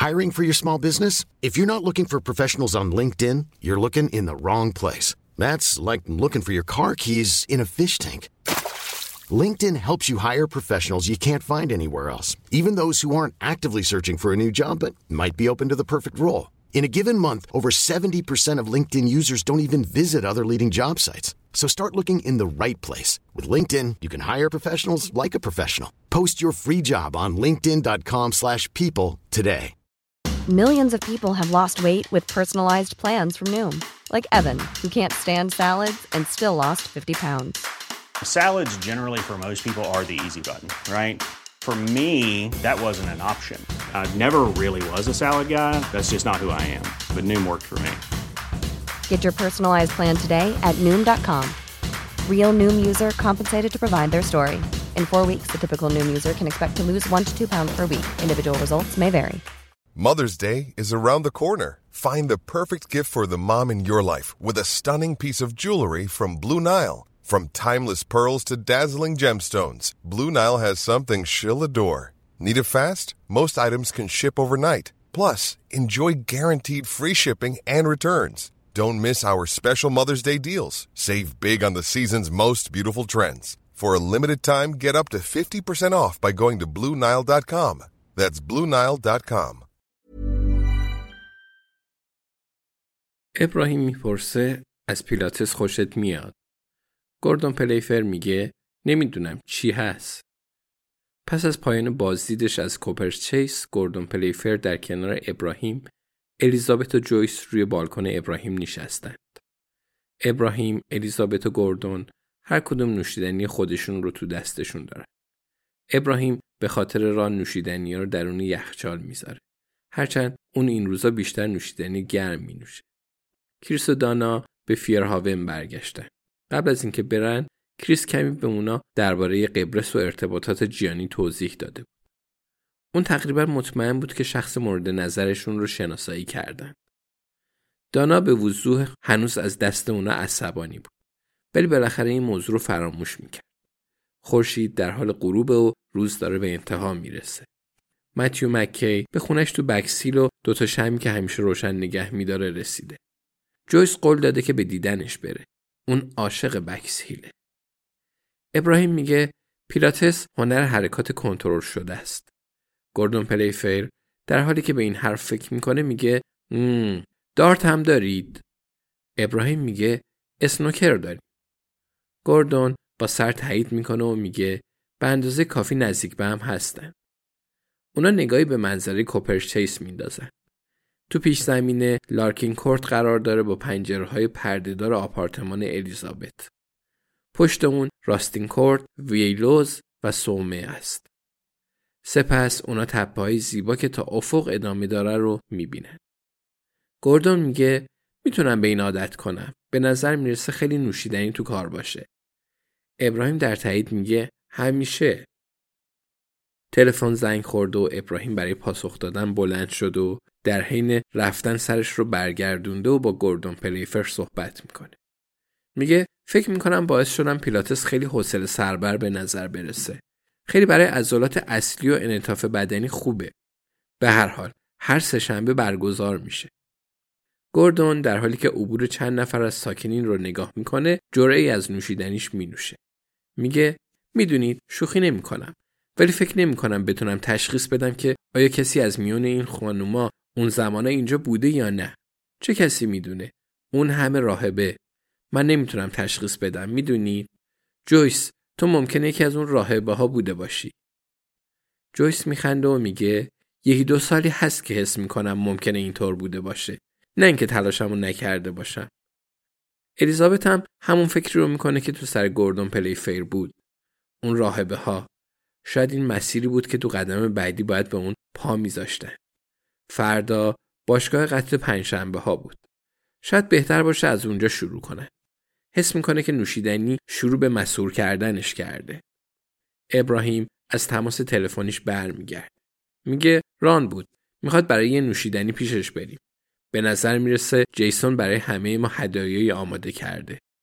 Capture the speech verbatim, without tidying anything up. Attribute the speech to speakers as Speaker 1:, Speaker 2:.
Speaker 1: Hiring for your small business? If you're not looking for professionals on LinkedIn, you're looking in the wrong place. That's like looking for your car keys in a fish tank. LinkedIn helps you hire professionals you can't find anywhere else, even those who aren't actively searching for a new job but might be open to the perfect role. In a given month, over seventy percent of LinkedIn users don't even visit other leading job sites. So start looking in the right place. With LinkedIn, you can hire professionals like a professional. Post your free job on linkedin dot com slash people today.
Speaker 2: Millions of people have lost weight with personalized plans from Noom. Like Evan, who can't stand salads and still lost fifty pounds.
Speaker 3: Salads generally for most people are the easy button, right? For me, that wasn't an option. I never really was a salad guy. That's just not who I am. But Noom worked for me.
Speaker 2: Get your personalized plan today at noom dot com. Real Noom user compensated to provide their story. In four weeks, the typical Noom user can expect to lose one to two pounds per week. Individual results may vary.
Speaker 4: Mother's Day is around the corner. Find the perfect gift for the mom in your life with a stunning piece of jewelry from Blue Nile. From timeless pearls to dazzling gemstones, Blue Nile has something she'll adore. Need it fast? Most items can ship overnight. Plus, enjoy guaranteed free shipping and returns. Don't miss our special Mother's Day deals. Save big on the season's most beautiful trends. For a limited time, get up to fifty percent off by going to blue nile dot com. That's blue nile dot com.
Speaker 5: ابراهیم میپرسه از پیلاتس خوشت میاد؟ گوردون پلیفر میگه نمیدونم چی هست. پس از پایان بازدیدش از کوپرچیس، گوردون پلیفر در کنار ابراهیم، الیزابت و جویس روی بالکن ابراهیم نشستند. ابراهیم، الیزابت و گوردون هر کدوم نوشیدنی خودشون رو تو دستشون دارن. ابراهیم به خاطر راه نوشیدنی رو درون یخچال میذاره. هرچند اون این روزا بیشتر نوشیدنی گرم مینوشه. کریس و دانا به فیرهاون برگشتن. قبل از اینکه برن، کریس کمی به اونا درباره قبرس و ارتباطات جیانی توضیح داده بود. اون تقریبا مطمئن بود که شخص مورد نظرشون رو شناسایی کردن. دانا به وضوح هنوز از دست اونا عصبانی بود. ولی بالاخره این موضوع رو فراموش میکرد. خورشید در حال غروب و روز داره به انتها میرسه. متیو مکی به خونش تو بکسیل و دوتا شمی که همیشه روشن نگه میداره رسیده. جویس قول داده که به دیدنش بره. اون عاشق بکسیله. ابراهیم میگه پیلاتس هنر حرکات کنترل شده است. گوردون پلیفر در حالی که به این حرف فکر میکنه میگه مم. دارت هم دارید؟ ابراهیم میگه اسنوکر داریم. گوردون با سر تایید میکنه و میگه به اندازه کافی نزدیک به هم هستن. اونا نگاهی به منظره کوپرچیس میندازن. تو پیش زمینه لارکین کورت قرار داره با پنجره‌های پرده‌دار آپارتمان الیزابت. پشت اون راستین کورت، ویلوز و سومه است. سپس اونا تپه‌های زیبا که تا افق ادامه داره رو میبینن. گوردون میگه میتونم به این عادت کنم. به نظر میرسه خیلی نوشیدنی تو کار باشه. ابراهیم در تایید میگه همیشه. تلفن زنگ خورد و ابراهیم برای پاسخ دادن بلند شد و در حین رفتن سرش رو برگردونده و با گوردون پلیفر صحبت میکنه. میگه فکر میکنم باعث شدم پیلاتس خیلی حوصله سربر به نظر برسه. خیلی برای عضلات اصلی و انعطاف بدنی خوبه. به هر حال هر سه شنبه برگزار میشه. گوردون در حالی که عبور چند نفر از ساکنین رو نگاه میکنه، جرعه‌ای از نوشیدنیش مینوشه. میگه میدونید شوخی نمیکنم، ولی فکر نمیکنم بتونم تشخیص بدم که آیا کسی از میون این خانوما اون زمانه اینجا بوده یا نه. چه کسی میدونه؟ اون همه راهبه. من نمیتونم تشخیص بدم. میدونید؟ جویس، تو ممکنه یکی از اون راهبه ها بوده باشی. جویس میخنده و میگه یکی دو سالی هست که حس میکنم ممکنه اینطور بوده باشه. نه اینکه تلاشمو نکرده باشم. الیزابت هم همون فکری رو میکنه که تو سر گوردون پلیفر بود. اون راهبه ها. شاید این مسیری بود که تو قدم بعدی باید به اون پا میذاشتن. فردا باشگاه قطر پنجشنبه ها بود. شاید بهتر باشه از اونجا شروع کنه. حس میکنه که نوشیدنی شروع به مسحور کردنش کرده. ابراهیم از تماس تلفنیش برمیگرده. میگه ران بود. میخواد برای یه نوشیدنی پیشش بریم. به نظر میرسه جیسون برای همه ما هدایایی آماده کرده.